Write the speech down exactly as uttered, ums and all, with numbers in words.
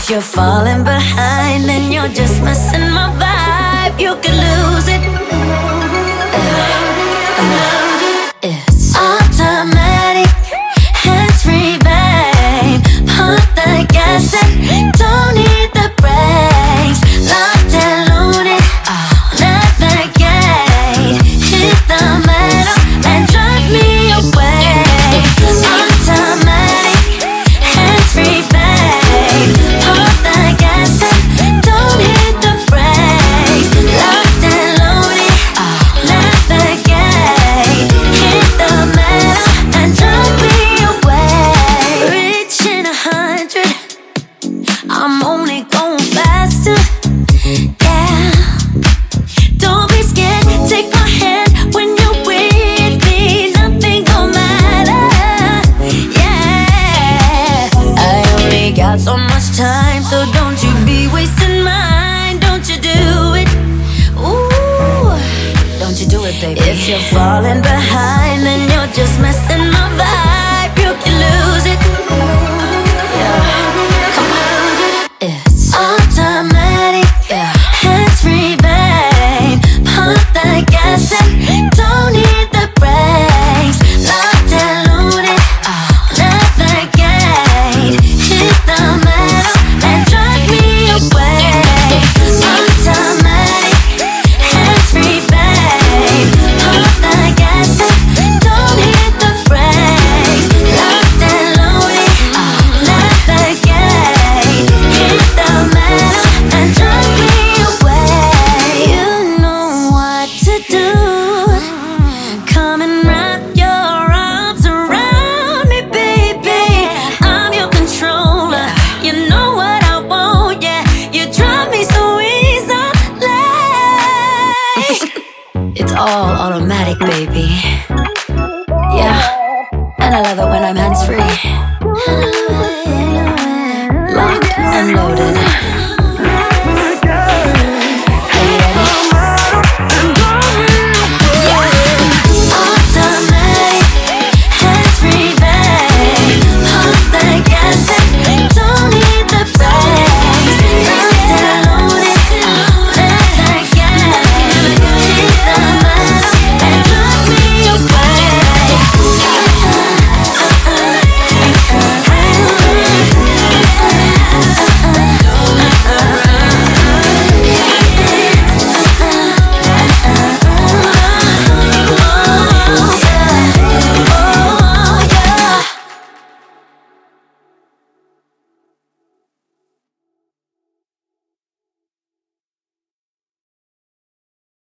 If you're falling behind, then you're just missing my vibe. You can lose it. It's automatic, hands-free, babe. Put the gas in, don't need the brakes. Locked and loaded, navigate. Hit the metal and drive me away. Automatic, hands-free, babe. Put the gas in, don't hit the brakes. Locked and loaded, navigate. Hit the metal and drive me away. Reaching a hundred, I'm only going faster. Yeah, don't be scared, take my hand when you're with me. Nothing gon' matter. Yeah, I only got so much time, so don't you be wasting mine. Don't you do it. Ooh, don't you do it, baby. If you're falling behind, then you're just messing my vibe.